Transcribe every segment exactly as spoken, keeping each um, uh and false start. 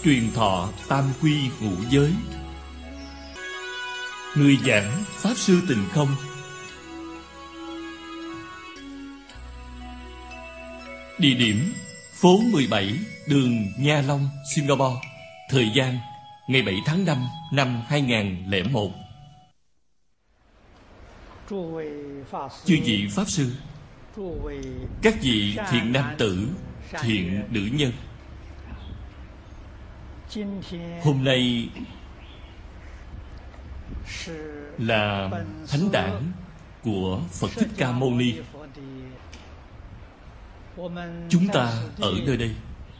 truyền thọ tam quy ngũ giới. Người giảng Pháp Sư Tịnh Không. Địa điểm phố mười bảy, đường Nha Long, Singapore. Thời gian ngày bảy tháng năm năm hai nghìn lẻ một. Chư vị Pháp Sư, các vị thiện nam tử, thiện nữ nhân, hôm nay là thánh đản của Phật Thích Ca Mâu Ni. Chúng ta ở nơi đây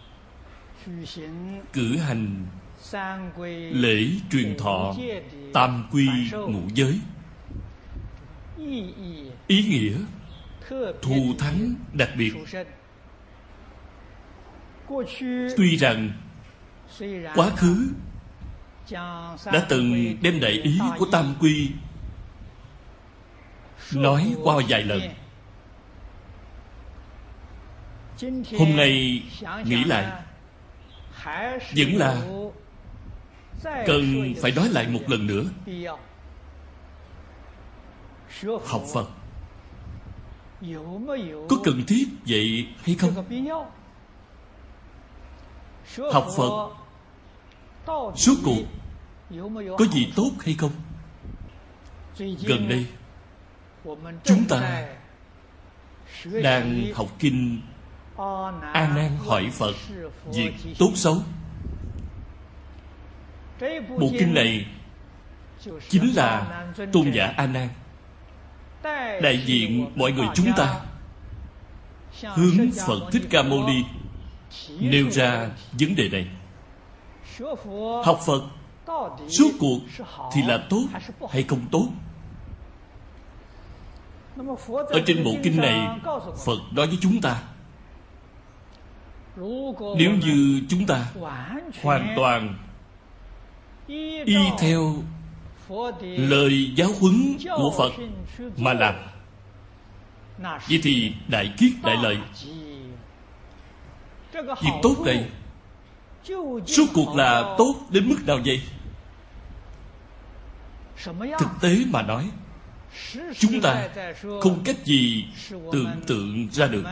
cử hành lễ truyền thọ tam quy ngũ giới. Ý nghĩa thù thắng đặc biệt. Tuy rằng quá khứ đã từng đem đại ý của tam quy nói qua vài lần, hôm nay nghĩ lại vẫn là cần phải nói lại một lần nữa. Học Phật có cần thiết vậy hay không? Học Phật suốt cuộc có gì tốt hay không? Gần đây chúng ta đang học kinh A Nan hỏi Phật việc tốt xấu. Bộ kinh này chính là tôn giả A Nan đại diện mọi người chúng ta hướng Phật Thích Ca Mâu Ni nêu ra vấn đề này. Học Phật suốt cuộc thì là tốt hay không tốt? Ở trên bộ kinh này, Phật nói với chúng ta, nếu như chúng ta hoàn toàn y theo lời giáo huấn của Phật mà làm, vậy thì đại kiết đại lợi. Việc tốt này suốt cuộc là tốt đến mức nào vậy? Thực tế mà nói, chúng ta không cách gì tưởng tượng ra được.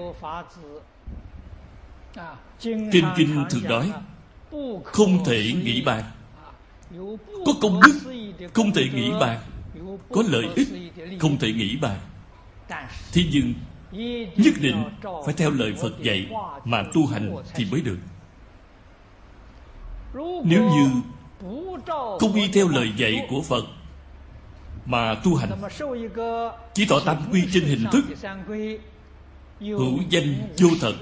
Trên kinh thường nói không thể nghĩ bàn. Có công đức không thể nghĩ bàn, có lợi ích không thể nghĩ bàn. Thế nhưng nhất định phải theo lời Phật dạy mà tu hành thì mới được. Nếu như không y theo lời dạy của Phật mà tu hành, chỉ tỏ tam quy trên hình thức, hữu danh vô thật,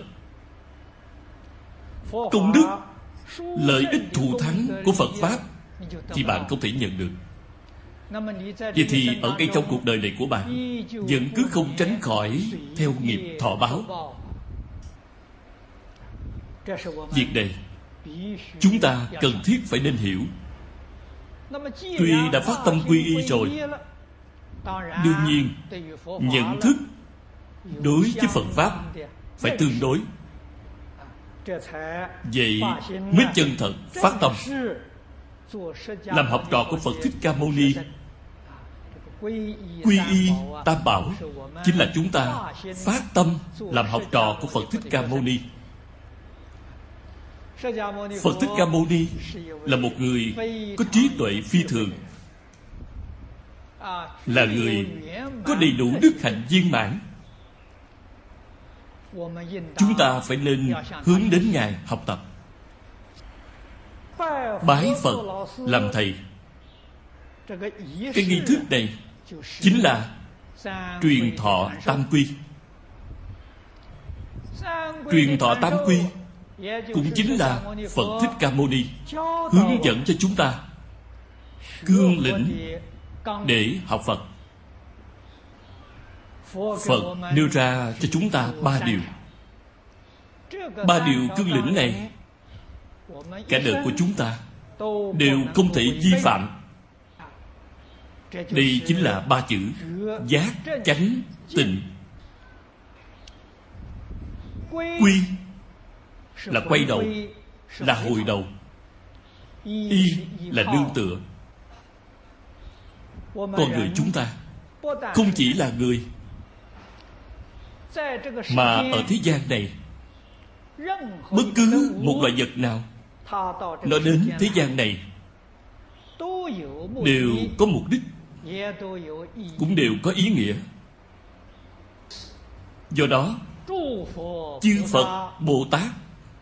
công đức, lợi ích thù thắng của Phật Pháp thì bạn không thể nhận được. Vậy thì ở ngay trong cuộc đời này của bạn vẫn cứ không tránh khỏi theo nghiệp thọ báo. Việc này chúng ta cần thiết phải nên hiểu. Tuy đã phát tâm quy y rồi, đương nhiên nhận thức đối với Phật Pháp phải tương đối. Vậy mới chân thật phát tâm làm học trò của Phật Thích Ca Mâu Ni. Quy y tam bảo chính là chúng ta phát tâm làm học trò của Phật Thích Ca Mâu Ni. Phật Thích Ca Mâu Ni là một người có trí tuệ phi thường, là người có đầy đủ đức hạnh viên mãn. Chúng ta phải nên hướng đến Ngài học tập, bái Phật làm thầy. Cái nghi thức này chính là truyền thọ tam quy. Truyền thọ tam quy cũng chính là Phật Thích Ca Mâu Ni hướng dẫn cho chúng ta cương lĩnh để học Phật. Phật nêu ra cho chúng ta ba điều. Ba điều cương lĩnh này cả đời của chúng ta đều không thể vi phạm. Đây chính là ba chữ giác, chánh, tịnh. Quy là quay đầu, là hồi đầu. Y là nương tựa. Con người chúng ta không chỉ là người, mà ở thế gian này, bất cứ một loại vật nào nó đến thế gian này đều có mục đích, cũng đều có ý nghĩa. Do đó, chư Phật Bồ Tát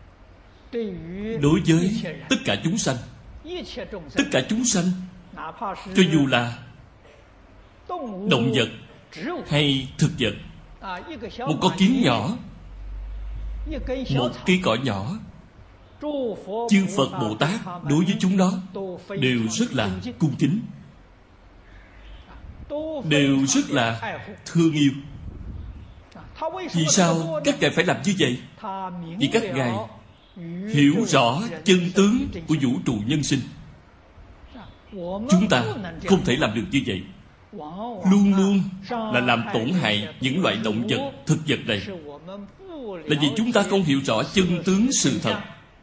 đối với tất cả chúng sanh, tất cả chúng sanh, cho dù là động vật hay thực vật, một con kiến nhỏ, một cây cỏ nhỏ, chư Phật Bồ Tát đối với chúng nó đều rất là cung kính, đều rất là thương yêu. Vì sao các ngài phải làm như vậy? Vì các ngài hiểu rõ chân tướng của vũ trụ nhân sinh. Chúng ta không thể làm được như vậy. Luôn luôn là làm tổn hại những loại động vật, thực vật này, là vì chúng ta không hiểu rõ chân tướng sự thật.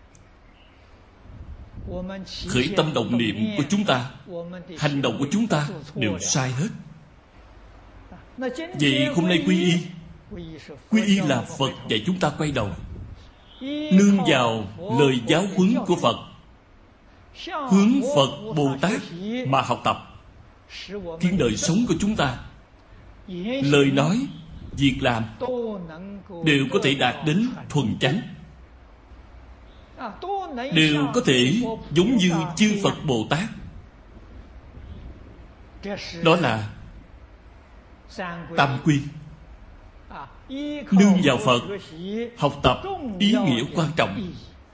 Khởi tâm động niệm của chúng ta, hành động của chúng ta đều sai hết. Vậy hôm nay quy y, quy y là Phật dạy chúng ta quay đầu, nương vào lời giáo huấn của Phật, hướng Phật Bồ Tát mà học tập, khiến đời sống của chúng ta, lời nói, việc làm đều có thể đạt đến thuần chánh, đều có thể giống như chư Phật Bồ Tát. Đó là tam quy. Nương vào Phật, học tập ý nghĩa quan trọng.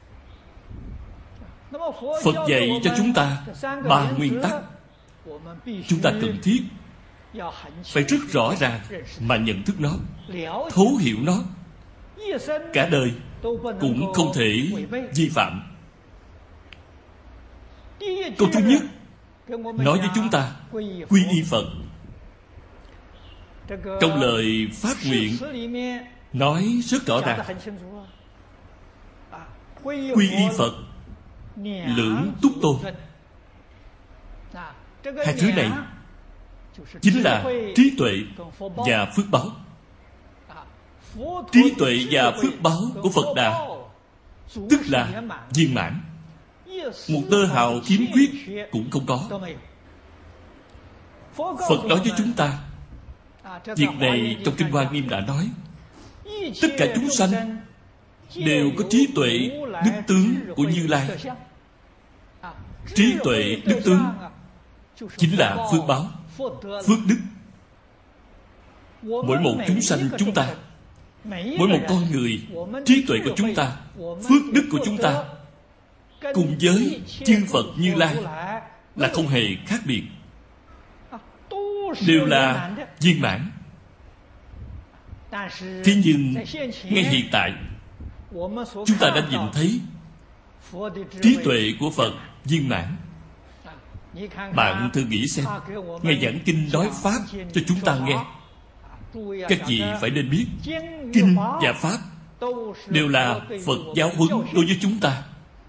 Phật dạy cho chúng ta ba nguyên tắc, chúng ta cần thiết phải rất rõ ràng mà nhận thức nó, thấu hiểu nó, cả đời cũng không thể vi phạm. Câu thứ nhất nói với chúng ta quy y Phật. Trong lời phát nguyện nói rất rõ ràng, quy y Phật, lưỡng túc tôn. Hai thứ này chính là trí tuệ và phước báo. Trí tuệ và phước báo của Phật Đà tức là viên mãn, một tơ hào khiếm khuyết cũng không có. Phật nói với chúng ta, việc này trong Kinh Hoa Nghiêm đã nói, tất cả chúng sanh đều có trí tuệ đức tướng của Như Lai. Trí tuệ đức tướng chính là phước báo, phước đức. Mỗi một chúng sanh chúng ta, mỗi một con người, trí tuệ của chúng ta, phước đức của chúng ta cùng với chư Phật Như Lai là không hề khác biệt, đều là viên mãn. Thế nhưng ngay hiện tại, chúng ta đã nhìn thấy trí tuệ của Phật viên mãn. Bạn thử nghĩ xem, Ngài giảng kinh nói Pháp cho chúng ta nghe, các vị phải nên biết, kinh và Pháp đều là Phật giáo huấn đối với chúng ta.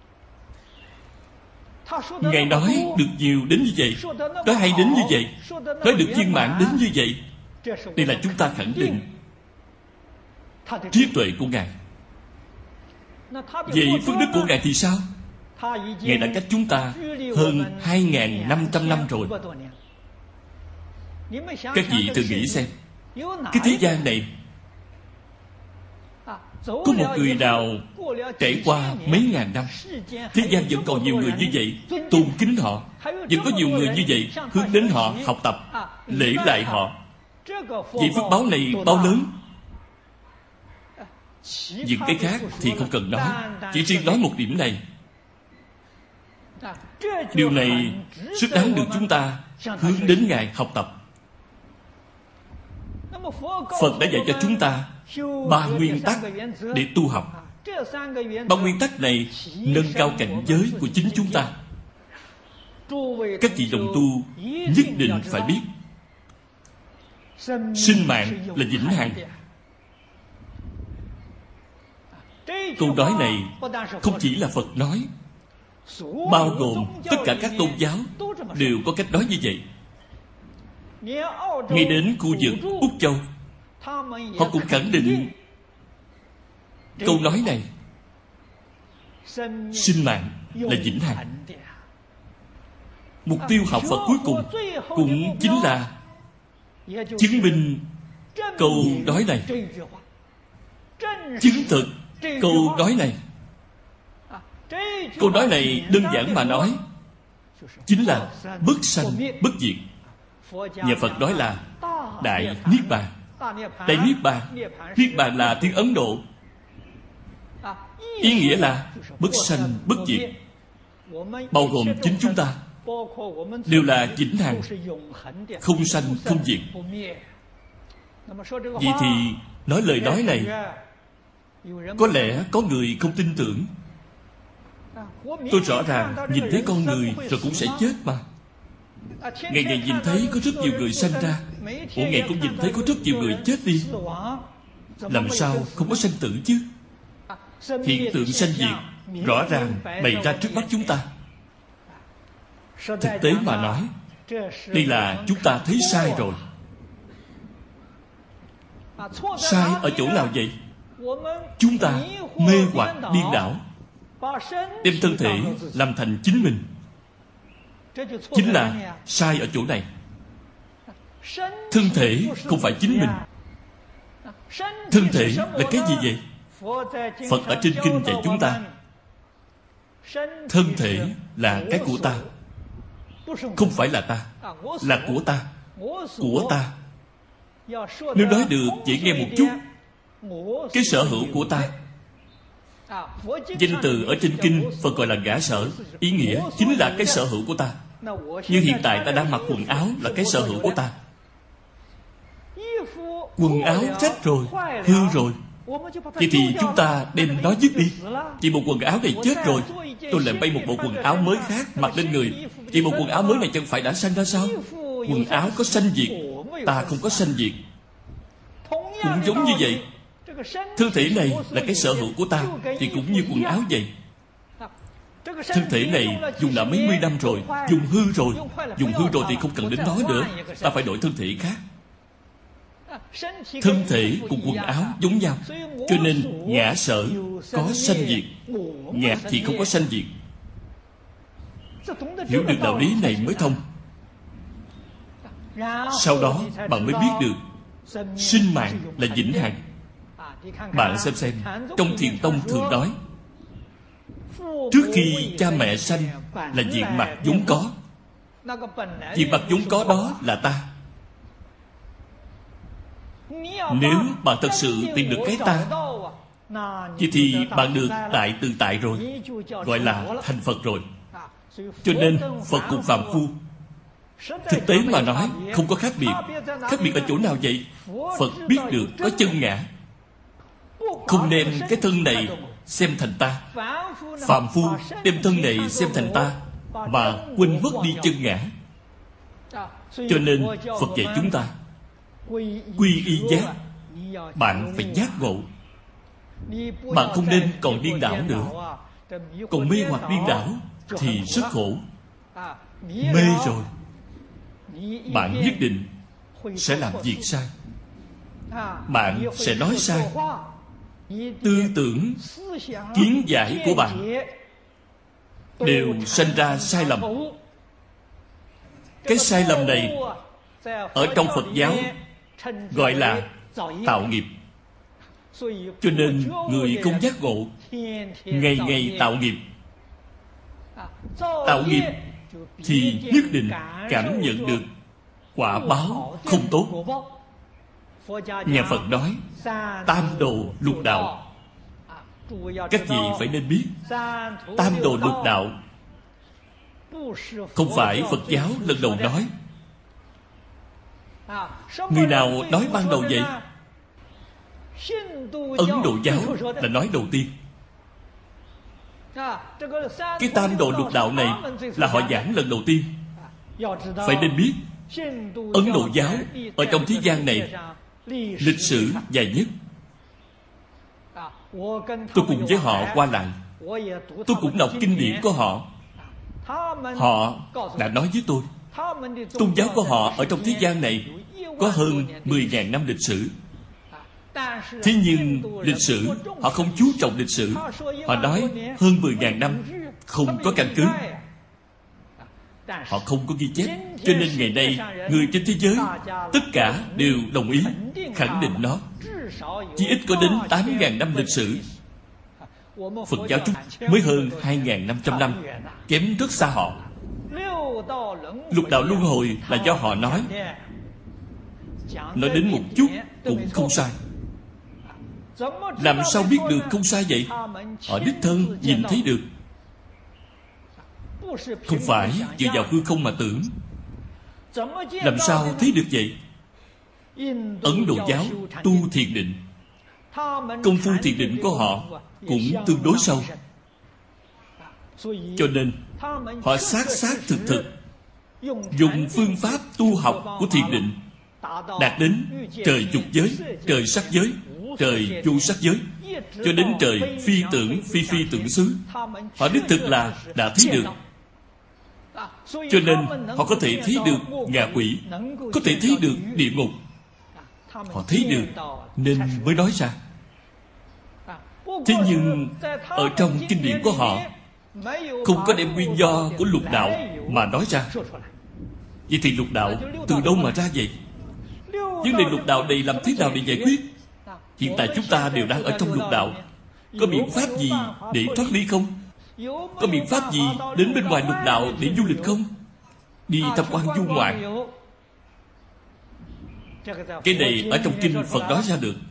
Ngài nói được nhiều đến như vậy, nói hay đến như vậy, nói được viên mãn đến như vậy, đây là chúng ta khẳng định trí tuệ của Ngài. Vậy phước đức của Ngài thì sao? Ngài đã cách chúng ta hơn hai nghìn năm trăm năm rồi. Các vị thử nghĩ xem, cái thế gian này có một người nào trải qua mấy ngàn năm, thế gian vẫn còn nhiều người như vậy, tôn kính họ, vẫn có nhiều người như vậy hướng đến họ học tập, lễ lại họ. Vậy phước báo này bao lớn? Những cái khác thì không cần nói, chỉ riêng nói một điểm này, điều này rất đáng được chúng ta hướng đến Ngài học tập. Phật đã dạy cho chúng ta ba nguyên tắc để tu học. Ba nguyên tắc này nâng cao cảnh giới của chính chúng ta. Các vị đồng tu nhất định phải biết, sinh mạng là vĩnh hằng. Câu nói này không chỉ là Phật nói, bao gồm tất cả các tôn giáo đều có cách nói như vậy. Ngay đến khu vực Úc Châu, họ cũng khẳng định câu nói này: sinh mạng là vĩnh hằng. Mục tiêu học Phật cuối cùng cũng chính là chứng minh câu nói này, chứng thực câu nói này. Câu nói này đơn giản mà nói chính là bất sanh bất diệt. Nhà Phật nói là Đại Niết Bàn. Đại Niết Bàn, Niết Bàn là tiếng Ấn Độ, ý nghĩa là bất sanh bất diệt. Bao gồm chính chúng ta đều là vĩnh hằng, không sanh không diệt. Vậy thì nói lời nói này, có lẽ có người không tin tưởng. Tôi rõ ràng nhìn thấy con người rồi cũng sẽ chết mà. Ngày ngày nhìn thấy có rất nhiều người sanh ra, mỗi ngày cũng nhìn thấy có rất nhiều người chết đi. Làm sao không có sanh tử chứ? Hiện tượng sanh diệt rõ ràng bày ra trước mắt chúng ta. Thực tế mà nói, đây là chúng ta thấy sai rồi. Sai ở chỗ nào vậy? Chúng ta mê hoặc điên đảo, đem thân thể làm thành chính mình. Chính là sai ở chỗ này. Thân thể không phải chính mình. Thân thể là cái gì vậy? Phật ở trên kinh dạy chúng ta, thân thể là cái của ta, không phải là ta, là của ta. Của ta, nếu nói được dễ nghe một chút, cái sở hữu của ta. Danh từ ở trên kinh Phật gọi là ngã sở, ý nghĩa chính là cái sở hữu của ta. Như hiện tại ta đang mặc quần áo là cái sở hữu của ta. Quần áo rách rồi, hư rồi, vậy thì chúng ta đem nó dứt đi. Chỉ bộ quần áo này chết rồi, tôi lại may một bộ quần áo mới khác mặc lên người. Chỉ bộ quần áo mới này chẳng phải đã sanh ra sao? Quần áo có sanh diệt, ta không có sanh diệt. Cũng giống như vậy, thân thể này là cái sở hữu của ta, thì cũng như quần áo vậy. Thân thể này dùng đã mấy mươi năm rồi, dùng hư rồi. Dùng hư rồi thì không cần đến nó nữa, ta phải đổi thân thể khác. Thân thể cùng quần áo giống nhau, cho nên ngã sở có sanh diệt, ngã thì không có sanh diệt. Hiểu được đạo lý này mới thông. Sau đó bạn mới biết được sinh mạng là vĩnh hằng. Bạn xem xem, trong Thiền Tông thường nói, trước khi cha mẹ sanh là diện mạo vốn có. Diện mạo vốn có đó là ta. Nếu bạn thật sự tìm được cái ta, vậy thì bạn được tại tự tại rồi, gọi là thành Phật rồi. Cho nên Phật cùng phàm phu thực tế mà nói không có khác biệt. Khác biệt ở chỗ nào vậy? Phật biết được có chân ngã, không đem cái thân này xem thành ta. Phàm phu đem thân này xem thành ta, mà quên mất đi chân ngã. Cho nên Phật dạy chúng ta quy y giác. Bạn phải giác ngộ. Bạn không nên còn điên đảo nữa. Còn mê hoặc điên đảo thì rất khổ. Mê rồi, bạn nhất định sẽ làm việc sai. Bạn sẽ nói sai. Tư tưởng, kiến giải của bạn đều sanh ra sai lầm. Cái sai lầm này ở trong Phật giáo gọi là tạo nghiệp. Cho nên người không giác ngộ ngày ngày tạo nghiệp. Tạo nghiệp thì nhất định cảm nhận được quả báo không tốt. Nhà Phật nói tam đồ lục đạo. Các vị phải nên biết, tam đồ lục đạo không phải Phật giáo lần đầu nói. Người nào nói ban đầu vậy? Ấn Độ giáo là nói đầu tiên. Cái tam đồ lục đạo này là họ giảng lần đầu tiên. Phải nên biết, Ấn Độ giáo ở trong thế gian này lịch sử dài nhất. Tôi cùng với họ qua lại, Tôi cũng đọc kinh điển của họ. Họ đã nói với tôi, tôn giáo của họ ở trong thế gian này có hơn mười nghìn năm lịch sử. Thế nhưng lịch sử, họ không chú trọng lịch sử. Họ nói hơn mười nghìn năm không có căn cứ. Họ không có ghi chép. Cho nên ngày nay, người trên thế giới tất cả đều đồng ý, khẳng định nó. Chỉ ít có đến tám nghìn năm lịch sử. Phật giáo chúng mới hơn hai nghìn năm trăm năm, kém rất xa họ. Lục đạo luân hồi là do họ nói. Nói đến một chút cũng không sai. Làm sao biết được không sai vậy? Họ đích thân nhìn thấy được. Không phải dựa vào hư không mà tưởng. Làm sao thấy được vậy? Ấn Độ giáo tu thiền định. Công phu thiền định của họ cũng tương đối sâu. Cho nên họ sát sát thực thực dùng phương pháp tu học của thiền định đạt đến trời dục giới, trời sắc giới, trời vô sắc giới, cho đến trời phi tưởng phi phi tưởng xứ. Họ đích thực là đã thấy được. Cho nên họ có thể thấy được ngạ quỷ, có thể thấy được địa ngục. Họ thấy được nên mới nói ra. Thế nhưng ở trong kinh điển của họ không có đem nguyên do của lục đạo mà nói ra. Vậy thì lục đạo từ đâu mà ra vậy? Vấn đề lục đạo này làm thế nào để giải quyết? Hiện tại chúng ta đều đang ở trong lục đạo. Có biện pháp gì để thoát ly không? Có biện pháp gì đến bên ngoài lục đạo để du lịch không? Đi tham quan du ngoạn. Cái này ở trong kinh Phật nói ra được.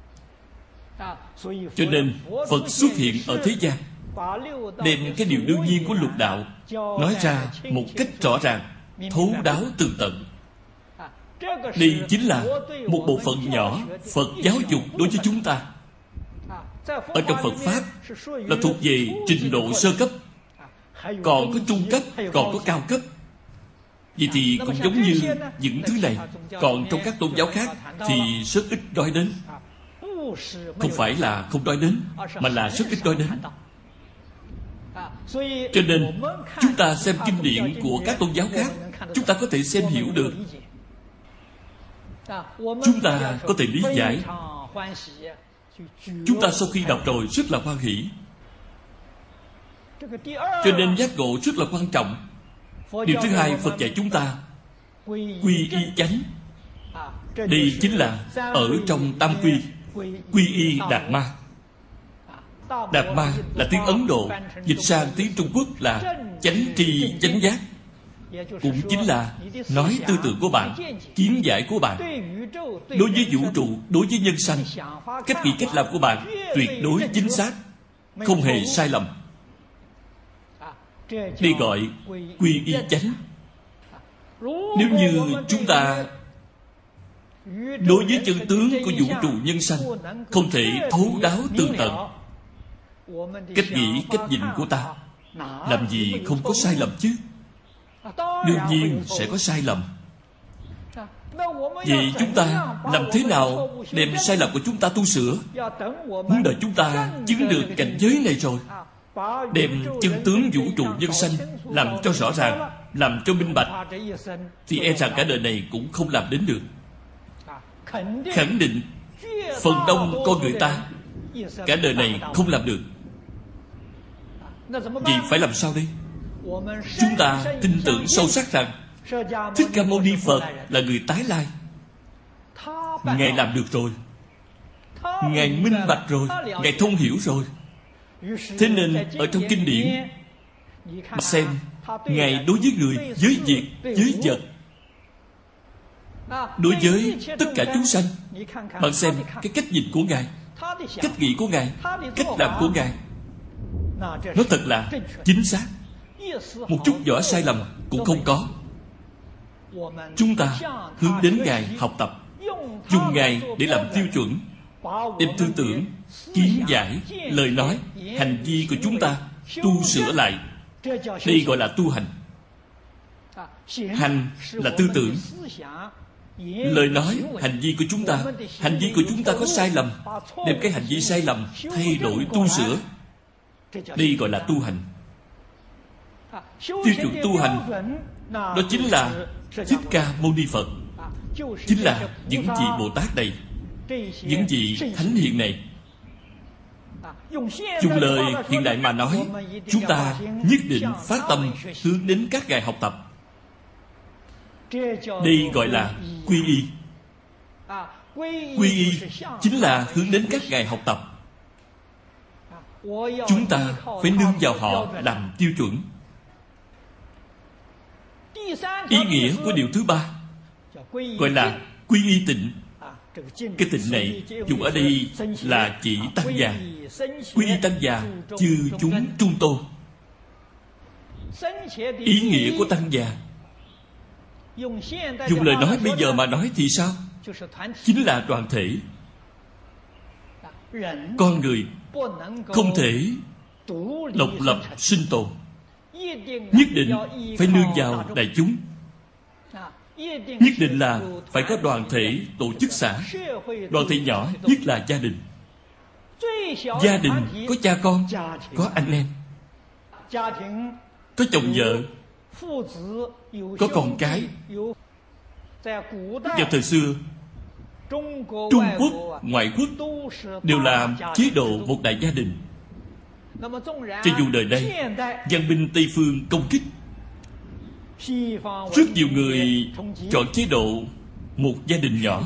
Cho nên Phật xuất hiện ở thế gian, đem cái điều đương nhiên của lục đạo nói ra một cách rõ ràng, thấu đáo tường tận. Đây chính là một bộ phận nhỏ Phật giáo dục đối với chúng ta. Ở trong Phật Pháp là thuộc về trình độ sơ cấp, còn có trung cấp, còn có cao cấp. Vậy thì cũng giống như những thứ này. Còn trong các tôn giáo khác thì rất ít nói đến. Không phải là không nói đến, mà là rất ít nói đến. Cho nên chúng ta xem kinh điển của các tôn giáo khác, chúng ta có thể xem hiểu được. Chúng ta có thể lý giải. Chúng ta sau khi đọc rồi rất là hoan hỷ. Cho nên giác ngộ rất là quan trọng. Điều thứ hai, Phật dạy chúng ta quy y chánh. Đây chính là ở trong tam quy. Quy y Đạt Ma. Đạt Ma là tiếng Ấn Độ, dịch sang tiếng Trung Quốc là chánh tri chánh giác. Cũng chính là nói tư tưởng của bạn, kiến giải của bạn đối với vũ trụ, đối với nhân sanh. Cách nghĩ cách làm của bạn tuyệt đối chính xác, không hề sai lầm. Đây gọi quy y chánh. Nếu như chúng ta đối với chân tướng của vũ trụ nhân sanh không thể thấu đáo tường tận, cách nghĩ, cách nhìn của ta làm gì không có sai lầm chứ? Đương nhiên sẽ có sai lầm. Vậy chúng ta làm thế nào đem sai lầm của chúng ta tu sửa? Muốn đợi chúng ta chứng được cảnh giới này rồi, đem chân tướng vũ trụ nhân sanh làm cho rõ ràng, làm cho minh bạch, thì e rằng cả đời này cũng không làm đến được. Khẳng định phần đông con người ta cả đời này không làm được. Vậy phải làm sao đây? Chúng ta tin tưởng sâu sắc rằng Thích Ca Mâu Ni Phật là người tái lai. Ngài làm được rồi, Ngài minh bạch rồi, Ngài thông hiểu rồi. Thế nên ở trong kinh điển mà xem Ngài đối với người, với việc, với vật, đối với tất cả chúng sanh, bạn xem cái cách nhìn của Ngài, cách nghĩ của Ngài, cách làm của Ngài, nó thật là chính xác, một chút vỏ sai lầm cũng không có. Chúng ta hướng đến Ngài học tập, dùng Ngài để làm tiêu chuẩn, đem tư tưởng, kiến giải, lời nói, hành vi của chúng ta tu sửa lại. Đây gọi là tu hành. Hành là tư tưởng, lời nói, hành vi của chúng ta, hành vi của chúng ta có sai lầm, đem cái hành vi sai lầm thay đổi tu sửa. Đây gọi là tu hành. Tiêu chuẩn tu hành đó chính là Thích Ca Mâu Ni Phật, chính là những vị Bồ Tát này, những vị Thánh Hiền này. Dùng lời hiện đại mà nói, chúng ta nhất định phát tâm hướng đến các ngài học tập. Đây gọi là quy y. Quy y chính là hướng đến các ngài học tập. Chúng ta phải nương vào họ làm tiêu chuẩn. Ý nghĩa của điều thứ ba gọi là quy y tịnh. Cái tịnh này dùng ở đây là chỉ tăng già. Quy y tăng già chư chúng trung tôn. Ý nghĩa của tăng già, dùng lời nói bây giờ mà nói thì sao? Chính là đoàn thể. Con người không thể độc lập sinh tồn, nhất định phải nương vào đại chúng. Nhất định là phải có đoàn thể, tổ chức xã. Đoàn thể nhỏ nhất là gia đình. Gia đình có cha con, có anh em, có chồng vợ, có con cái. Vào thời xưa, Trung Quốc, ngoại quốc đều làm chế độ một đại gia đình. Cho dù đời đây văn minh Tây phương công kích, rất nhiều người chọn chế độ một gia đình nhỏ.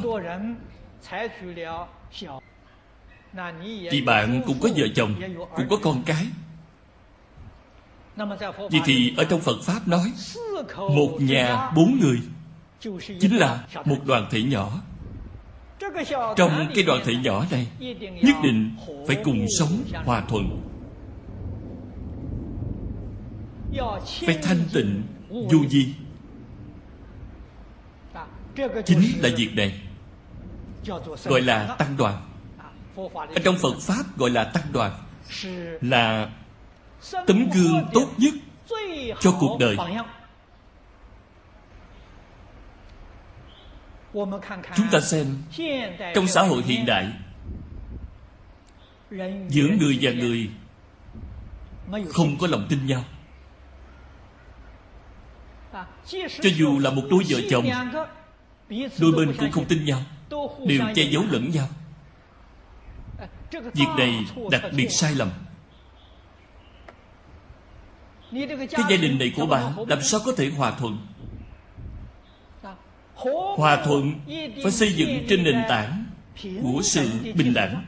Vì bạn cũng có vợ chồng, cũng có con cái. Vì thì ở trong Phật Pháp nói, một nhà bốn người chính là một đoàn thể nhỏ. Trong cái đoàn thể nhỏ này, nhất định phải cùng sống hòa thuận, phải thanh tịnh vô vi. Chính là việc này gọi là tăng đoàn. Ở trong Phật Pháp gọi là tăng đoàn, là tấm gương tốt nhất cho cuộc đời. Chúng ta xem trong xã hội hiện đại, giữa người và người không có lòng tin nhau. Cho dù là một đôi vợ chồng, đôi bên cũng không tin nhau, đều che giấu lẫn nhau. Việc này đặc biệt sai lầm. Cái gia đình này của bạn làm sao có thể hòa thuận? Hòa thuận phải xây dựng trên nền tảng của sự bình đẳng.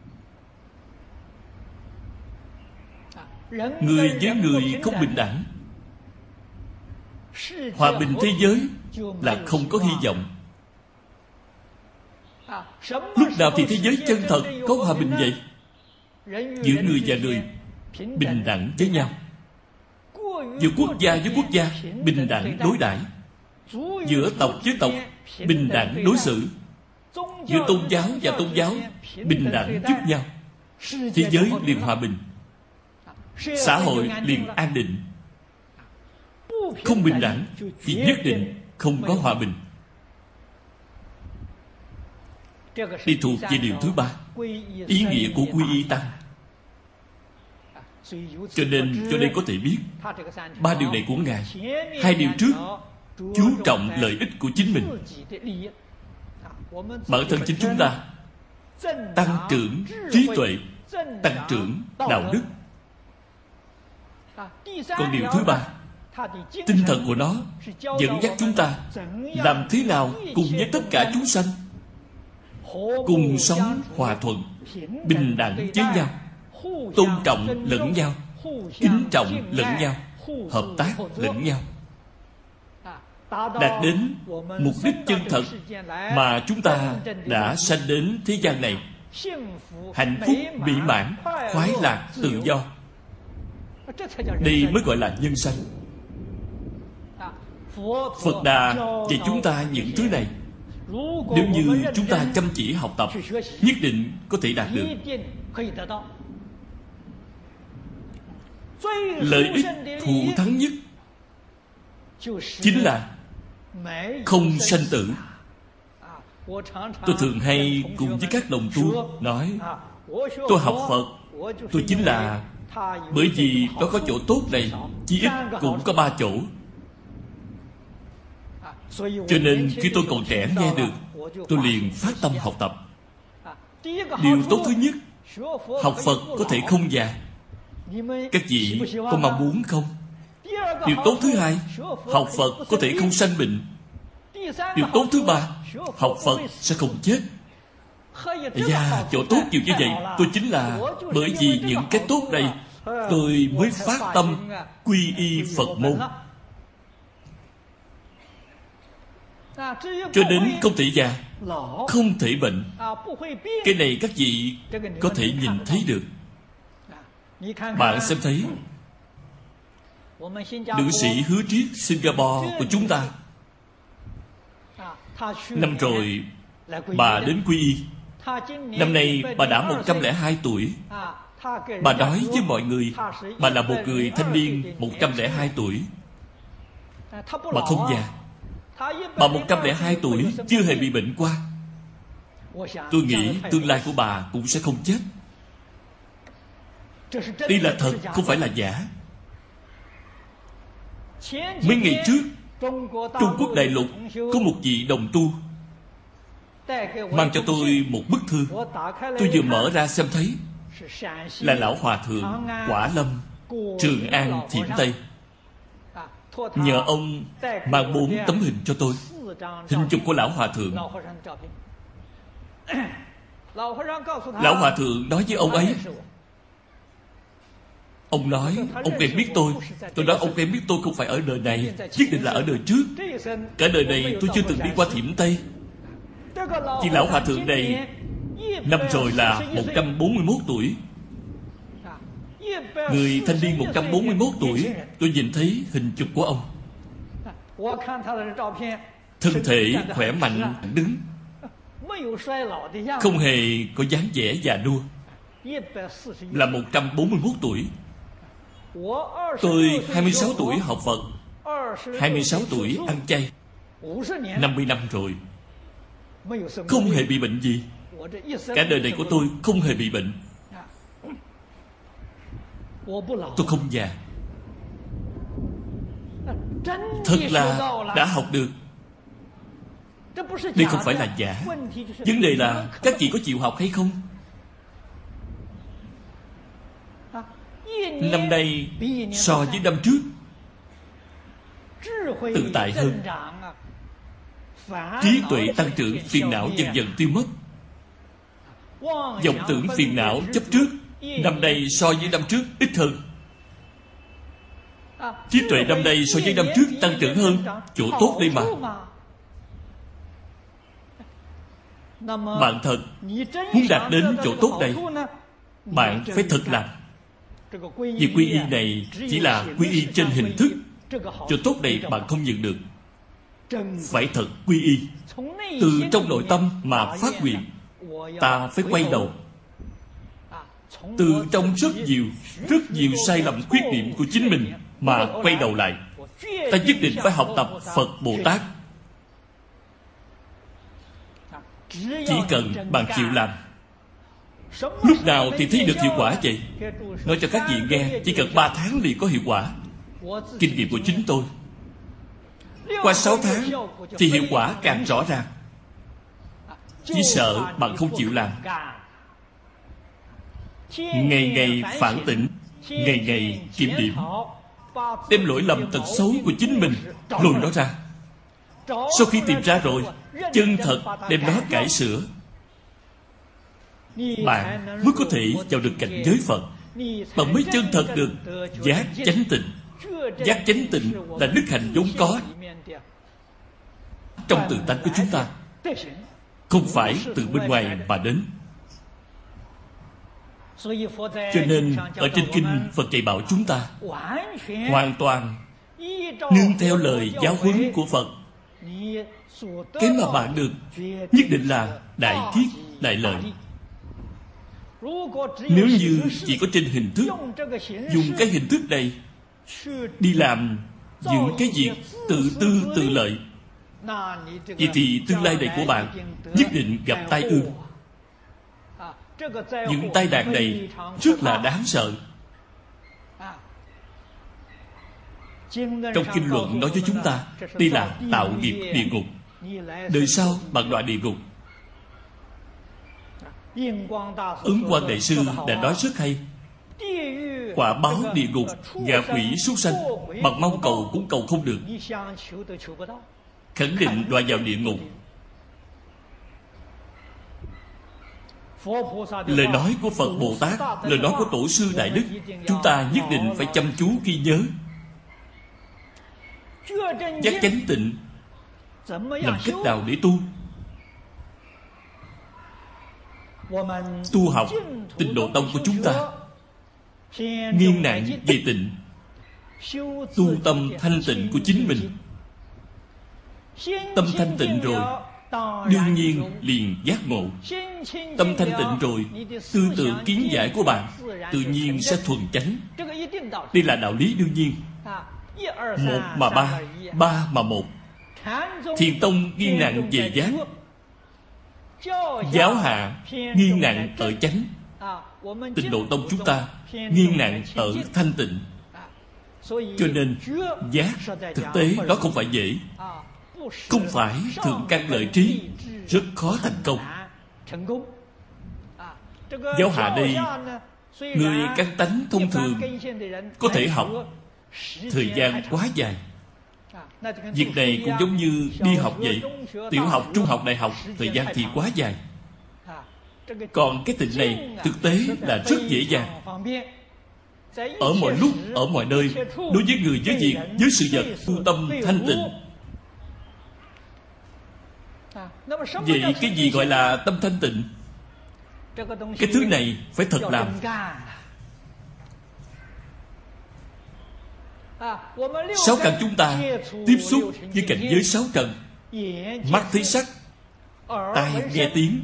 Người với người không bình đẳng, hòa bình thế giới là không có hy vọng. Lúc nào thì thế giới chân thật có hòa bình vậy? Giữa người và người bình đẳng với nhau, giữa quốc gia với quốc gia bình đẳng đối đãi, giữa tộc với tộc bình đẳng đối xử, giữa tôn giáo và tôn giáo bình đẳng giúp nhau. Thế giới liền hòa bình, xã hội liền an định. Không bình đẳng thì nhất định không có hòa bình. Đi thuộc về điều thứ ba, ý nghĩa của quy y tăng. Cho nên cho đây có thể biết ba điều này của Ngài. Hai điều trước chú trọng lợi ích của chính mình. Bản thân chính chúng ta tăng trưởng trí tuệ, tăng trưởng đạo đức. Còn điều thứ ba, tinh thần của nó dẫn dắt chúng ta làm thế nào cùng với tất cả chúng sanh cùng sống hòa thuận, bình đẳng với nhau, tôn trọng lẫn nhau, kính trọng lẫn nhau, hợp tác lẫn nhau, đạt đến mục đích chân thật mà chúng ta đã sanh đến thế gian này: hạnh phúc, mỹ mãn, khoái lạc, tự do. Đây mới gọi là nhân sanh. Phật Đà dạy chúng ta những thứ này. Nếu như chúng ta chăm chỉ học tập, nhất định có thể đạt được. Lợi ích thù thắng nhất chính là không sanh tử. Tôi thường hay cùng với các đồng tu nói, tôi học Phật, tôi chính là Bởi vì nó có chỗ tốt này, chỉ ít cũng có ba chỗ. Cho nên khi tôi còn trẻ nghe được, tôi liền phát tâm học tập. Điều tốt thứ nhất, học Phật có thể không già. Các vị có mong muốn không? Điều tốt thứ hai, học Phật có thể không sanh bệnh. Điều tốt thứ ba, học Phật sẽ không chết. Dạ, chỗ tốt nhiều như vậy. Tôi chính là bởi vì những cái tốt này, tôi mới phát tâm quy y Phật môn. Cho đến không thể già, không thể bệnh. Cái này các vị có thể nhìn thấy được. Bạn xem thấy nữ sĩ Hứa Triết Singapore của chúng ta, năm rồi bà đến quy y. Năm nay bà đã một trăm lẻ hai tuổi. Bà nói với mọi người bà là một người thanh niên một trăm lẻ hai tuổi. Bà không già. Bà một trăm lẻ hai tuổi chưa hề bị bệnh qua. Tôi nghĩ tương lai của bà cũng sẽ không chết. Đây là thật, không phải là giả. Mấy ngày trước, Trung Quốc đại lục có một vị đồng tu mang cho tôi một bức thư. Tôi vừa mở ra xem thấy là Lão Hòa Thượng Quả Lâm, Trường An, Thiểm Tây. Nhờ ông mang bốn tấm hình cho tôi, hình chụp của Lão Hòa Thượng. Lão Hòa Thượng nói với ông ấy, ông nói ông quen biết tôi. Tôi nói ông quen biết tôi không phải ở đời này, nhất định là ở đời trước. Cả đời này tôi chưa từng đi qua Thiểm Tây. Vì Lão Hòa Thượng này năm rồi là một trăm bốn mươi mốt tuổi. Người thanh niên một trăm bốn mươi mốt tuổi. Tôi nhìn thấy hình chụp của ông, thân thể khỏe mạnh đứng, không hề có dáng vẻ già nua. Là một trăm bốn mươi mốt tuổi. Tôi hai mươi sáu tuổi học Phật, hai mươi sáu tuổi ăn chay, năm mươi năm rồi không hề bị bệnh gì. Cả đời này của tôi không hề bị bệnh. Tôi không già. Thật là đã học được. Đây không phải là giả. Vấn đề là các chị có chịu học hay không? Năm nay so với năm trước tự tại hơn, trí tuệ tăng trưởng, phiền não dần dần tiêu mất. Vọng tưởng phiền não chấp trước năm nay so với năm trước ít hơn. Trí tuệ năm nay so với năm trước tăng trưởng hơn. Chỗ tốt đây mà. Bạn thật muốn đạt đến chỗ tốt này, bạn phải thật làm. Vì quy y này chỉ là quy y trên hình thức. Chỗ tốt này bạn không nhận được. Phải thật quy y, từ trong nội tâm mà phát nguyện. Ta phải quay đầu, từ trong rất nhiều Rất nhiều sai lầm khuyết điểm của chính mình mà quay đầu lại. Ta nhất định phải học tập Phật Bồ Tát. Chỉ cần bạn chịu làm, lúc nào thì thấy được hiệu quả vậy? Nói cho các vị nghe, chỉ cần ba tháng liền có hiệu quả. Kinh nghiệm của chính tôi, qua sáu tháng thì hiệu quả càng rõ ràng. Chỉ sợ bạn không chịu làm. Ngày ngày phản tỉnh, ngày ngày kiểm điểm, đem lỗi lầm tật xấu của chính mình lùi nó ra. Sau khi tìm ra rồi, chân thật đem nó cải sửa, bạn mới có thể vào được cảnh giới Phật. Bạn mới chân thật được giác chánh tịnh. Giác chánh tịnh là đức hạnh vốn có trong tự tánh của chúng ta, không phải từ bên ngoài mà đến. Cho nên ở trên kinh Phật dạy bảo chúng ta hoàn toàn nương theo lời giáo huấn của Phật. Cái mà bạn được nhất định là đại kiết đại lợi. Nếu như chỉ có trên hình thức, dùng cái hình thức này đi làm những cái việc tự tư tự lợi, vậy thì tương lai này của bạn nhất định gặp tai ương. Những tai nạn này rất là đáng sợ. Trong kinh luận nói với chúng ta, đây là tạo nghiệp địa ngục. Đời sau bạn đọa địa ngục. Ứng Quang Đại Sư đã nói rất hay: quả báo địa ngục, ngạ quỷ súc sanh, bằng mong cầu cũng cầu không được, khẳng định đọa vào địa ngục. Lời nói của Phật Bồ Tát, lời nói của Tổ sư Đại Đức, chúng ta nhất định phải chăm chú ghi nhớ. Giác chánh tịnh làm cách nào để tu? Tu học Tịnh Độ Tông của chúng ta nghiêng nặng về tịnh, tu tâm thanh tịnh của chính mình. Tâm thanh tịnh rồi, đương nhiên liền giác ngộ. Tâm thanh tịnh rồi, tư tưởng kiến giải của bạn tự nhiên sẽ thuần chánh. Đây là đạo lý đương nhiên. Một mà ba, ba mà một. Thiền tông nghiêng nặng về giác, giáo hạ nghiêng nặng ở chánh. Tịnh Độ Tông chúng ta nghiêng nặng ở thanh tịnh. Cho nên giác thực tế nó không phải dễ, không phải thượng căn lợi trí, rất khó thành công. Giáo hạ đây, người căn tánh thông thường có thể học, thời gian quá dài. Việc này cũng giống như đi học vậy. Tiểu học, trung học, đại học, thời gian thì quá dài. Còn cái tịnh này thực tế là rất dễ dàng. Ở mọi lúc, ở mọi nơi, đối với người, với việc, với sự vật, tu tâm thanh tịnh. Vậy cái gì gọi là tâm thanh tịnh? Cái thứ này phải thật làm. Sáu căn chúng ta tiếp xúc với cảnh giới sáu trần: mắt thấy sắc, tai nghe tiếng,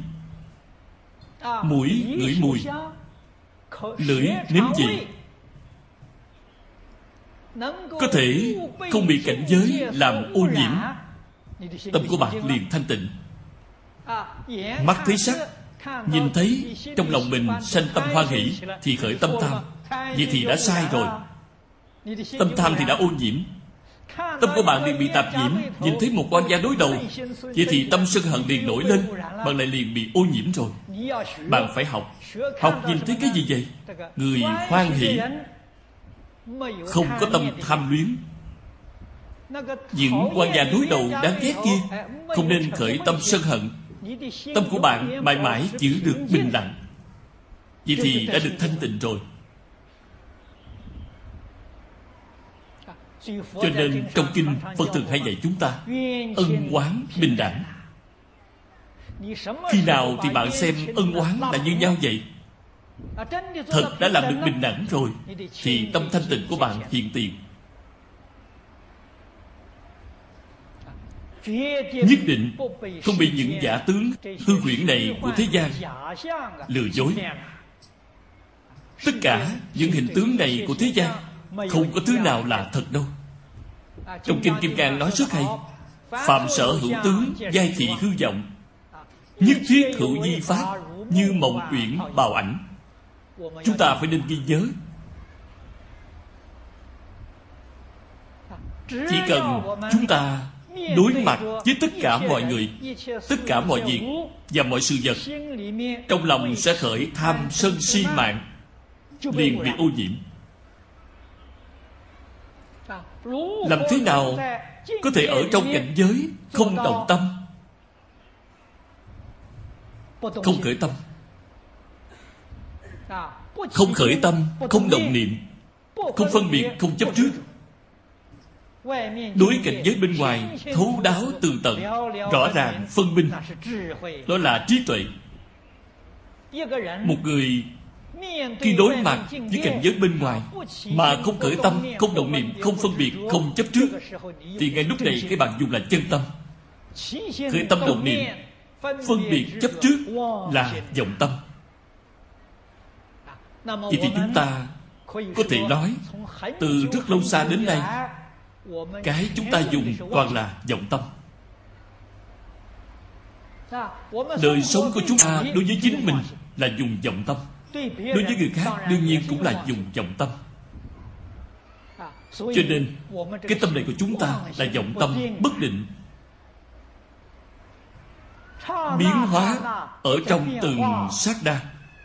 mũi ngửi mùi, lưỡi nếm vị. Có thể không bị cảnh giới làm ô nhiễm, tâm của bạn liền thanh tịnh. Mắt thấy sắc, nhìn thấy trong lòng mình sanh tâm hoan hỷ thì khởi tâm tham. Vậy thì đã sai rồi. Tâm tham thì đã ô nhiễm. Tâm của bạn liền bị tạp nhiễm. Nhìn thấy một quan gia đối đầu, vậy thì tâm sân hận liền nổi lên, bạn lại liền bị ô nhiễm rồi. Bạn phải học. Học nhìn thấy cái gì vậy? Người hoan hỷ, không có tâm tham luyến. Những quan gia đối đầu đáng ghét kia, không nên khởi tâm sân hận. Tâm của bạn mãi mãi giữ được bình đẳng. Vậy thì đã được thanh tịnh rồi. Cho nên trong kinh Phật thường hay dạy chúng ta ân oán bình đẳng. Khi nào thì bạn xem ân oán là như nhau vậy? Thật đã làm được bình đẳng rồi, thì tâm thanh tịnh của bạn hiện tiền. Nhất định không bị những giả tướng hư huyễn này của thế gian lừa dối. Tất cả những hình tướng này của thế gian không có thứ nào là thật đâu. Trong kinh Kim Cang nói rất hay: phạm sở hữu tướng, giai thị hư vọng, nhất thiết hữu di pháp, như mộng uyển bào ảnh. Chúng ta phải nên ghi nhớ. Chỉ cần chúng ta đối mặt với tất cả mọi người, tất cả mọi việc và mọi sự vật, trong lòng sẽ khởi tham sân si mạng, liền bị ô nhiễm. Làm thế nào có thể ở trong cảnh giới không động tâm, không khởi tâm, không khởi tâm, không động niệm, không phân biệt, không chấp trước, đối cảnh giới bên ngoài thấu đáo tường tận, rõ ràng phân minh? Đó là trí tuệ. Một người khi đối mặt với cảnh giới bên ngoài mà không khởi tâm, không động niệm, không phân biệt, không chấp trước, thì ngay lúc này cái bạn dùng là chân tâm. Khởi tâm động niệm, phân biệt chấp trước là vọng tâm. Vậy thì chúng ta có thể nói từ rất lâu xa đến nay, cái chúng ta dùng toàn là vọng tâm. Đời sống của chúng ta đối với chính mình là dùng vọng tâm, đối với người khác đương nhiên cũng là dùng vọng tâm. Cho nên cái tâm này của chúng ta là vọng tâm bất định, biến hóa ở trong từng sát na.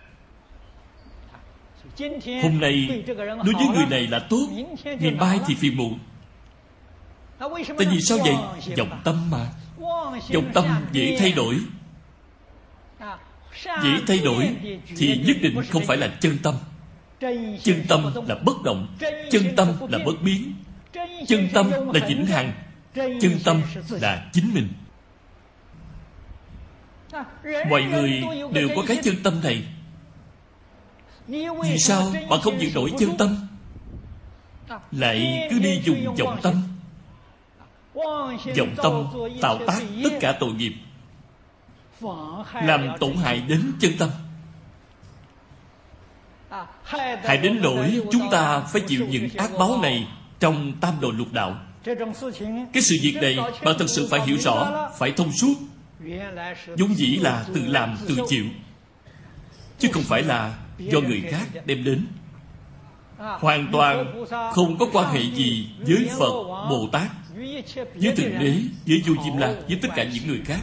Hôm nay đối với người này là tốt, ngày mai thì phiền muộn. Tại vì sao vậy? Vọng tâm mà. Vọng tâm dễ thay đổi. Dễ thay đổi thì nhất định không phải là chân tâm. Chân tâm là bất động, chân tâm là bất biến, chân tâm là vĩnh hằng, chân tâm là chính mình. Mọi người đều có cái chân tâm này. Vì sao mà không giữ nổi chân tâm, lại cứ đi dùng vọng tâm? Vọng tâm tạo tác tất cả tội nghiệp, làm tổn hại đến chân tâm, hại đến nỗi chúng ta phải chịu những ác báo này trong tam đồ lục đạo. Cái sự việc này bạn thật sự phải hiểu rõ, phải thông suốt. Vốn dĩ là tự làm tự chịu, chứ không phải là do người khác đem đến. Hoàn toàn không có quan hệ gì với Phật, Bồ Tát, với Thượng Đế, với Vô Diêm La, với tất cả những người khác.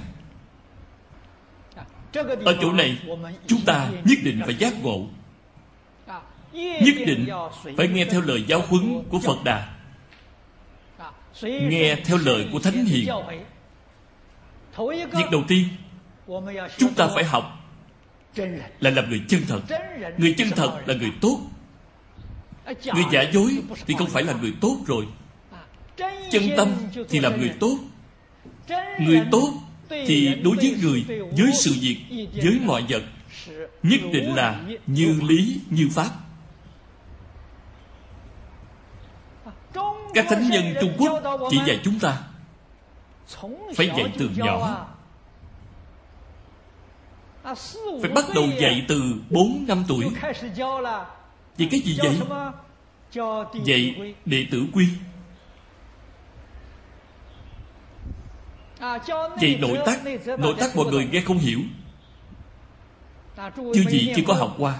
Ở chỗ này chúng ta nhất định phải giác ngộ, nhất định phải nghe theo lời giáo huấn của Phật Đà, nghe theo lời của Thánh Hiền. Việc đầu tiên chúng ta phải học là làm người chân thật. Người chân thật là người tốt. Người giả dối thì không phải là người tốt rồi. Chân tâm thì làm người tốt. Người tốt thì đối với người, với sự việc, với mọi vật, nhất định là như lý như pháp. Các thánh nhân Trung Quốc chỉ dạy chúng ta phải dạy từ nhỏ, phải bắt đầu dạy từ bốn năm tuổi. Vì cái gì vậy? Dạy đệ tử quy, dạy nội tác. Nội tác mọi người nghe không hiểu, chứ gì chỉ có học qua.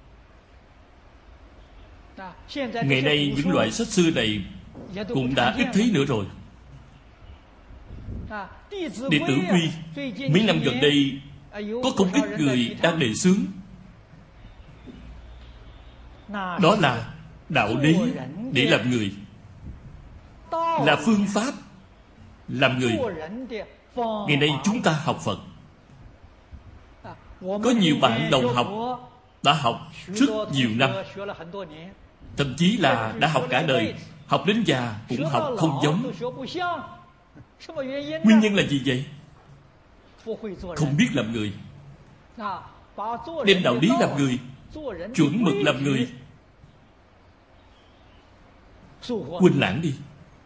Ngày nay những loại sách xưa này cũng đã ít thấy nữa rồi. Đệ tử quy mấy năm gần đây có không ít người đang đề xướng, đó là đạo lý để làm người, là phương pháp làm người. Ngày nay chúng ta học Phật, có nhiều bạn đồng học đã học rất nhiều năm, thậm chí là đã học cả đời, học đến già cũng học không giống. Nguyên nhân là gì vậy? Không biết làm người, đem đạo lý làm người, chuẩn mực làm người, quên lãng đi.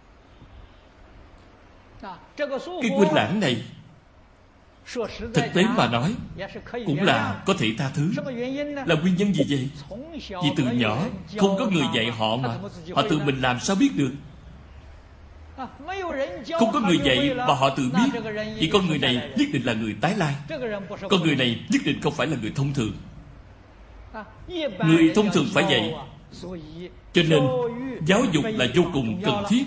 Cái quên lãng này thực tế mà nói cũng là có thể tha thứ. Là nguyên nhân gì vậy? Vì từ nhỏ không có người dạy họ mà, họ tự mình làm sao biết được? Không có người dạy mà họ tự biết, thì con người này nhất định là người tái lai, con người này nhất định không phải là người thông thường. Người thông thường phải dạy. Cho nên giáo dục là vô cùng cần thiết.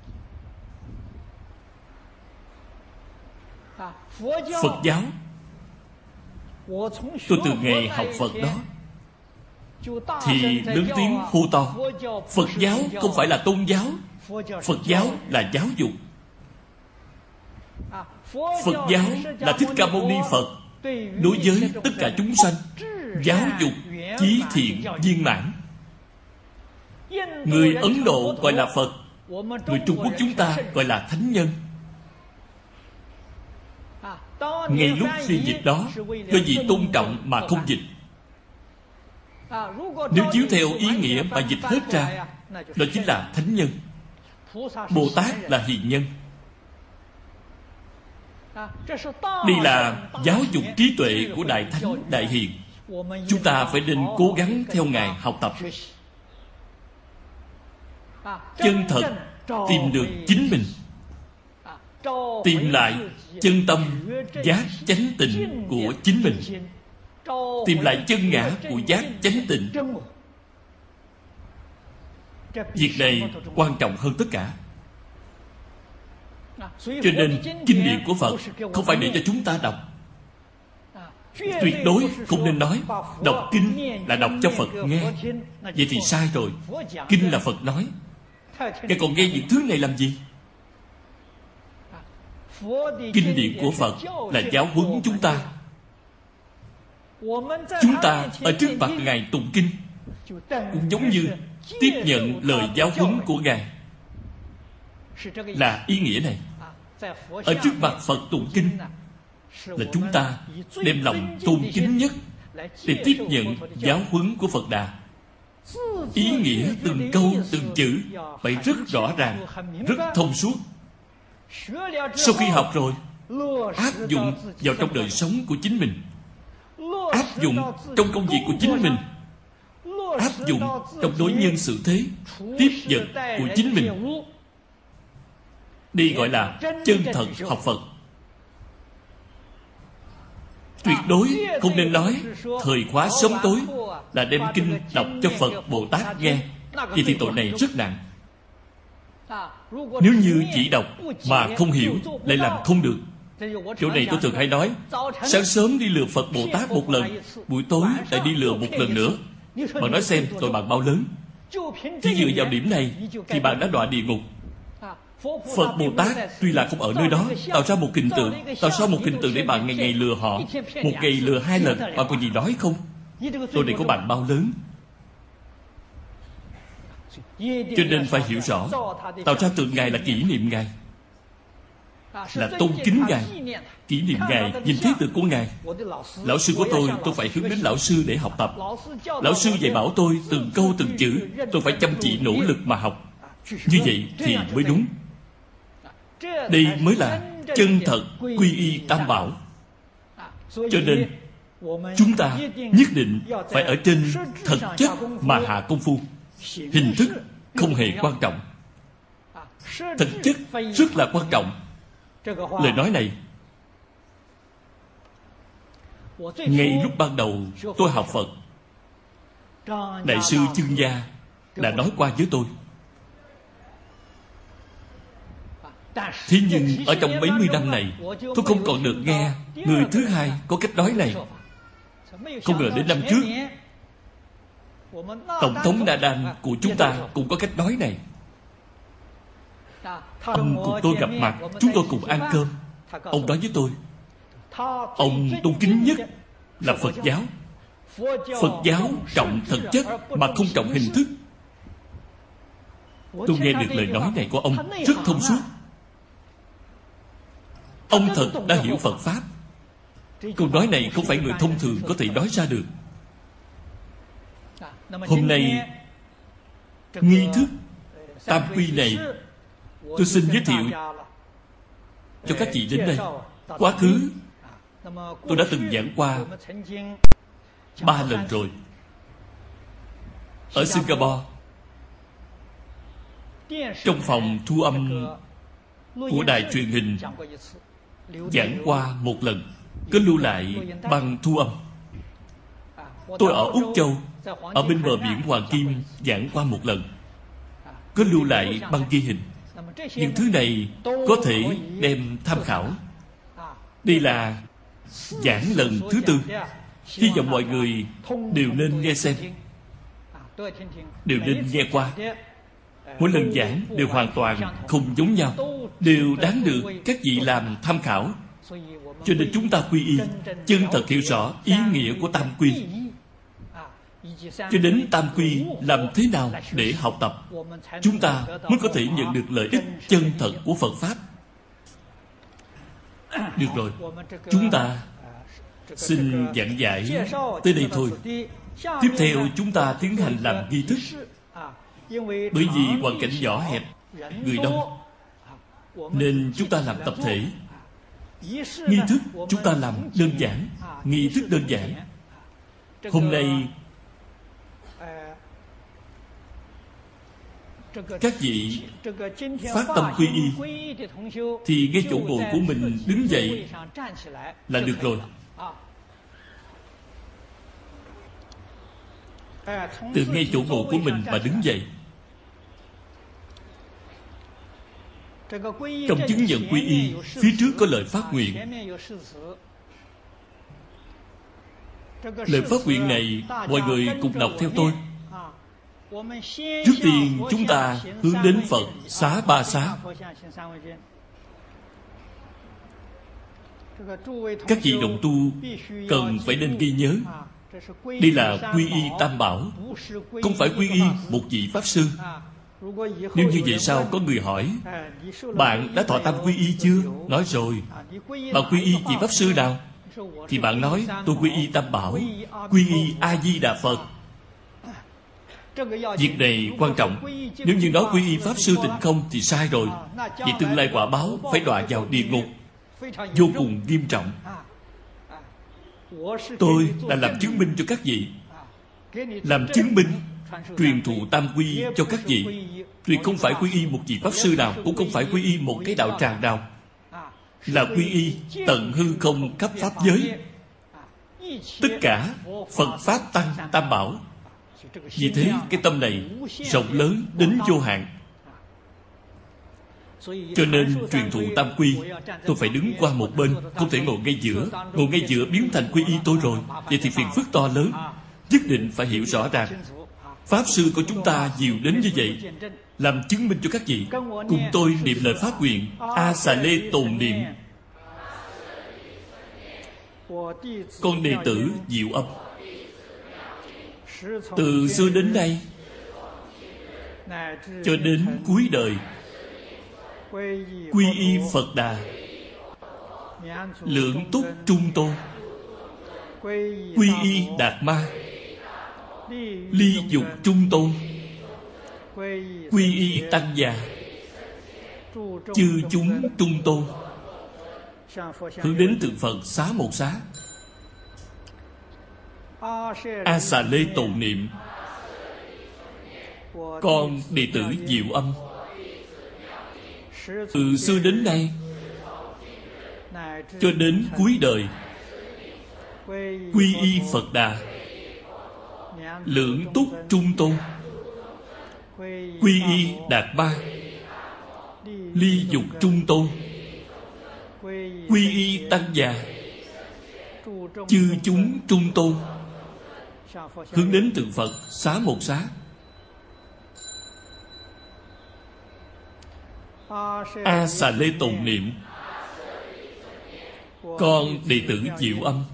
Phật giáo, tôi từ ngày học Phật đó thì lớn tiếng hô to, Phật giáo không phải là tôn giáo, Phật giáo là giáo dục. Phật giáo là Thích Ca Mâu Ni Phật đối với tất cả chúng sanh giáo dục chí thiện viên mãn. Người Ấn Độ gọi là Phật, người Trung Quốc chúng ta gọi là thánh nhân. Ngay lúc phiên dịch đó, do vì tôn trọng mà không dịch. Nếu chiếu theo ý nghĩa mà dịch hết ra, đó chính là thánh nhân. Bồ Tát là hiền nhân. Đây là giáo dục trí tuệ của Đại Thánh Đại Hiền. Chúng ta phải nên cố gắng theo Ngài học tập, chân thật tìm được chính mình, tìm lại chân tâm giác chánh tịnh của chính mình, tìm lại chân ngã của giác chánh tịnh. Việc này quan trọng hơn tất cả. Cho nên kinh điển của Phật không phải để cho chúng ta đọc. Tuyệt đối không nên nói đọc kinh là đọc cho Phật nghe. Vậy thì sai rồi. Kinh là Phật nói, ngài còn nghe những thứ này làm gì? Kinh điển của Phật là giáo huấn chúng ta. Chúng ta ở trước mặt ngài tụng kinh cũng giống như tiếp nhận lời giáo huấn của ngài, là ý nghĩa này. Ở trước mặt Phật tụng kinh là chúng ta đem lòng tôn kính nhất để tiếp nhận giáo huấn của Phật Đà. Ý nghĩa từng câu từng chữ phải rất rõ ràng, rất thông suốt. Sau khi học rồi, áp dụng vào trong đời sống của chính mình, áp dụng trong công việc của chính mình, áp dụng trong đối nhân xử thế, tiếp vật của chính mình. Đây gọi là chân thật học Phật. Tuyệt đối không nên nói thời khóa sớm tối là đem kinh đọc cho Phật Bồ Tát nghe. Vậy thì tội này rất nặng. Nếu như chỉ đọc mà không hiểu, lại làm không được. Chỗ này tôi thường hay nói, sáng sớm đi lừa Phật Bồ Tát một lần, buổi tối lại đi lừa một lần nữa. Bạn nói xem tội bạn bao lớn. Chỉ dựa vào điểm này thì bạn đã đọa địa ngục. Phật Bồ Tát tuy là không ở nơi đó, tạo ra một hình tượng, tạo ra một hình tượng để bạn ngày ngày lừa họ. Một ngày lừa hai lần, bạn còn gì nói không? Tội này của bạn bao lớn. Cho nên phải hiểu rõ, tạo ra tượng Ngài là kỷ niệm Ngài, là tôn kính Ngài, kỷ niệm Ngài, nhìn thấy tượng của Ngài. Lão sư của tôi, tôi phải hướng đến lão sư để học tập. Lão sư dạy bảo tôi từng câu từng chữ, tôi phải chăm chỉ nỗ lực mà học. Như vậy thì mới đúng. Đây mới là chân thật quy y Tam Bảo. Cho nên chúng ta nhất định phải ở trên thực chất mà hạ công phu. Hình thức không hề quan trọng, thực chất rất là quan trọng. Lời nói này ngay lúc ban đầu tôi học Phật, Đại sư Chương Gia đã nói qua với tôi. Thế nhưng ở trong mấy mươi năm này, tôi không còn được nghe người thứ hai có cách nói này. Không ngờ đến năm trước, Tổng thống Na Đan của chúng ta cũng có cách nói này. Ông cùng tôi gặp mặt, chúng tôi cùng ăn cơm. Ông nói với tôi, ông tôn kính nhất là Phật giáo. Phật giáo trọng thực chất mà không trọng hình thức. Tôi nghe được lời nói này của ông rất thông suốt. Ông thật đã hiểu Phật Pháp. Câu nói này không phải người thông thường có thể nói ra được. Hôm nay, nghi thức tam quy này, tôi xin giới thiệu cho các chị đến đây. Quá khứ, tôi đã từng giảng qua ba lần rồi. Ở Singapore, trong phòng thu âm của đài truyền hình, giảng qua một lần, có lưu lại băng thu âm. Tôi ở Úc Châu, ở bên bờ biển Hoàng Kim, giảng qua một lần, có lưu lại băng ghi hình. Những thứ này có thể đem tham khảo. Đây là giảng lần thứ tư. Hy vọng mọi người đều nên nghe xem, đều nên nghe qua. Mỗi lần giảng đều hoàn toàn không giống nhau, đều đáng được các vị làm tham khảo. Cho nên chúng ta quy y, chân thật hiểu rõ ý nghĩa của tam quy. Cho đến tam quy làm thế nào để học tập, chúng ta mới có thể nhận được lợi ích chân thật của Phật Pháp. Được rồi, chúng ta xin giảng giải tới đây thôi. Tiếp theo chúng ta tiến hành làm nghi thức. Bởi vì hoàn cảnh nhỏ hẹp, người đông, nên chúng ta làm tập thể. Nghi thức chúng ta làm đơn giản, nghi thức đơn giản. Hôm nay các vị phát tâm quy y thì ngay chỗ ngồi của mình đứng dậy là được rồi. Từ ngay chỗ ngồi của mình mà đứng dậy. Trong chứng nhận quy y, phía trước có lời phát nguyện. Lời phát nguyện này mọi người cùng đọc theo tôi. Trước tiên chúng ta hướng đến Phật xá ba xá. Các vị đồng tu cần phải nên ghi nhớ, đây là quy y Tam Bảo, không phải quy y một vị Pháp Sư. Nếu như vậy sao có người hỏi, bạn đã thọ tam quy y chưa? Nói rồi. Bạn quy y vị Pháp Sư nào? Thì bạn nói, tôi quy y Tam Bảo, quy y A-di-đà Phật. Việc này quan trọng. Nếu như nói quy y Pháp Sư Tịnh Không thì sai rồi. Vì tương lai quả báo phải đọa vào địa ngục, vô cùng nghiêm trọng. Tôi là làm chứng minh cho các vị, làm chứng minh truyền thụ tam quy cho các vị. Tuyệt không phải quy y một vị Pháp Sư nào, cũng không phải quy y một cái đạo tràng nào, là quy y tận hư không khắp pháp giới, tất cả Phật Pháp Tăng Tam Bảo. Vì thế cái tâm này rộng lớn đến vô hạn. Cho nên truyền thụ tam quy, tôi phải đứng qua một bên, không thể ngồi ngay giữa. Ngồi ngay giữa biến thành quy y tôi rồi, vậy thì phiền phức to lớn. Nhất định phải hiểu rõ ràng. Pháp Sư của chúng ta nhiều đến như vậy, làm chứng minh cho các vị. Cùng tôi niệm lời phát nguyện A Xà Lê tồn niệm. Con đệ tử Diệu Âm từ xưa đến nay cho đến cuối đời quy y Phật Đà, Lượng Túc Trung Tôn, quy y Đạt Ma, Ly Dục Trung Tôn, quy y Tăng Già, chư chúng Trung Tôn, hướng đến tượng Phật xá một xá. A Xà Lê tồn niệm. Con đệ tử Diệu Âm từ xưa đến nay cho đến cuối đời quy y Phật Đà, Lượng Túc Trung Tôn, quy y Đạt Ma, Ly Dục Trung Tôn, quy y Tăng Già, chư chúng Trung Tôn, hướng đến tượng Phật xá một xá. A Xà Lê tồn niệm. Con đệ tử Diệu Âm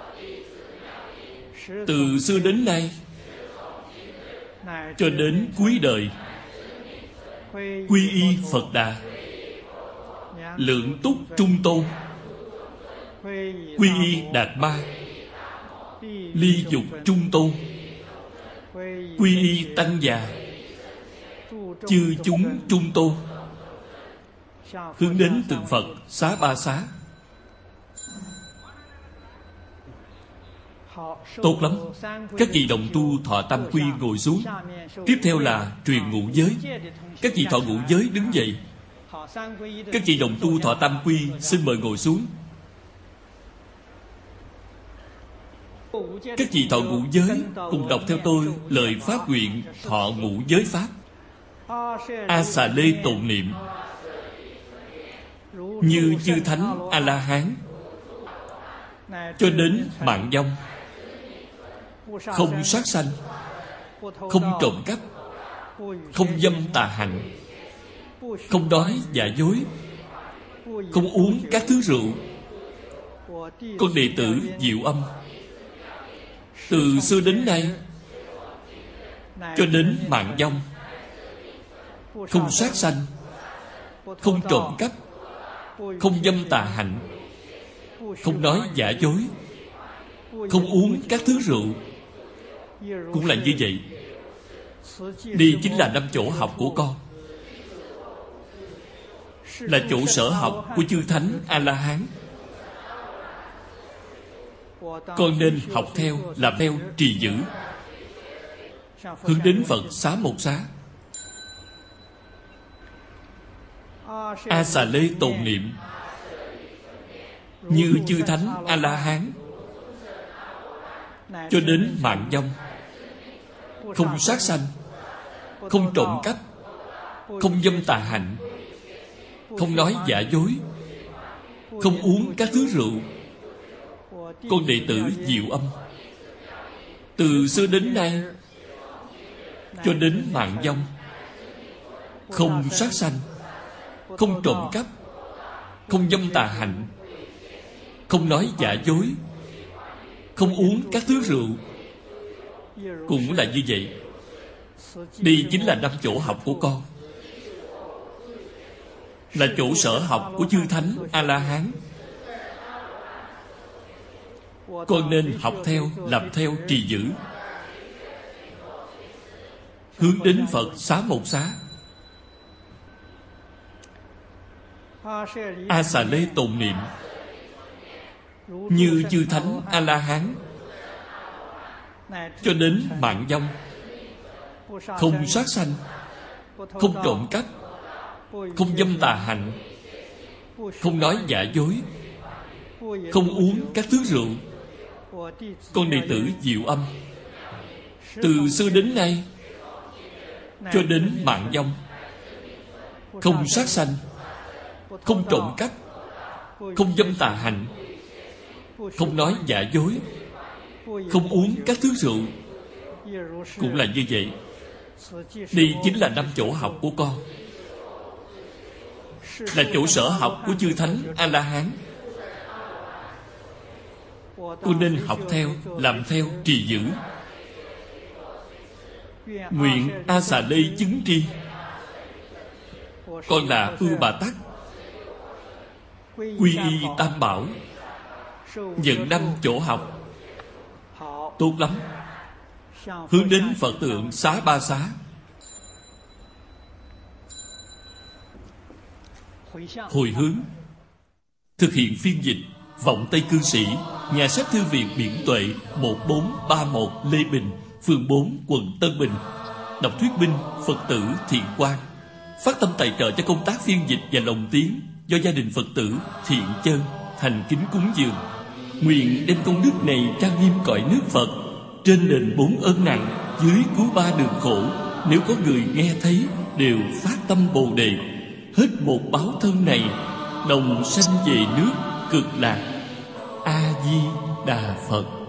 từ xưa đến nay cho đến cuối đời quy y Phật Đà, Lượng Túc Trung Tôn, quy y Đạt Ma, Ly Dục Trung Tôn, quy y Tăng Già, chư chúng Trung Tôn, hướng đến tượng Phật xá ba xá. Tốt lắm. Các vị đồng tu thọ tam quy ngồi xuống. Tiếp theo là truyền ngũ giới. Các vị thọ ngũ giới đứng dậy. Các vị đồng tu thọ tam quy xin mời ngồi xuống. Các vị thọ ngũ giới cùng đọc theo tôi lời phát nguyện thọ ngũ giới pháp. A Xà Lê tồn niệm. Như chư thánh A La Hán cho đến mạng vong, không sát sanh, không trộm cắp, không dâm tà hạnh, không đói dạ dối, không uống các thứ rượu. Con đệ tử Diệu Âm từ xưa đến nay cho đến mạng vong, không sát sanh, không trộm cắp, không dâm tà hạnh, không nói giả dối, không uống các thứ rượu. Cũng là như vậy. Đây chính là năm chỗ học của con, là chỗ sở học của chư thánh A La Hán. Con nên học theo, làm theo, trì giữ, hướng đến Phật xá một xá. A Xà Lê tồn niệm. Như chư thánh A La Hán cho đến mạng vong, không sát sanh, không trộm cắp, không dâm tà hạnh, không nói giả dối, không uống các thứ rượu. Con đệ tử Diệu Âm từ xưa đến nay cho đến mạng vong, không sát sanh, không trộm cắp, không dâm tà hạnh, không nói giả dối, không uống các thứ rượu. Cũng là như vậy. Đây chính là năm chỗ học của con, là chỗ sở học của chư Thánh A-la-hán. Con nên học theo, làm theo, trì giữ, hướng đến Phật xá một xá. A Xà Lê tồn niệm như chư Thánh A-la-hán, cho đến mạng vong, không sát sanh, không trộm cắp, không dâm tà hạnh, không nói giả dối, không uống các thứ rượu. Con đệ tử Diệu Âm từ xưa đến nay cho đến mạng vong, không sát sanh, không trộm cắp, không dâm tà hạnh, không nói giả dối, không uống các thứ rượu. Cũng là như vậy. Đây chính là năm chỗ học của con, là chỗ sở học của chư Thánh A-la-hán. Con nên học theo, làm theo, trì giữ. Nguyện A Xà Lê chứng tri. Con là Ưu Bà Tắc, quy y Tam Bảo, nhận năm chỗ học. Tốt lắm. Hướng đến Phật tượng Xá Ba Xá. Hồi hướng. Thực hiện phiên dịch Vọng Tây Cư Sĩ, nhà sách Thư viện Biển Tuệ, một bốn ba mốt Lê Bình, phường bốn, quận Tân Bình. Đọc thuyết minh Phật tử Thiện Quang. Phát tâm tài trợ cho công tác phiên dịch và lồng tiếng do gia đình Phật tử Thiện Chân thành kính cúng dường. Nguyện đem công đức này trang nghiêm cõi nước Phật, trên nền bốn ơn nặng, dưới cứu ba đường khổ. Nếu có người nghe thấy, đều phát tâm Bồ Đề, hết một báo thân này, đồng sanh về nước Cực Lạc. A Di Đà Phật.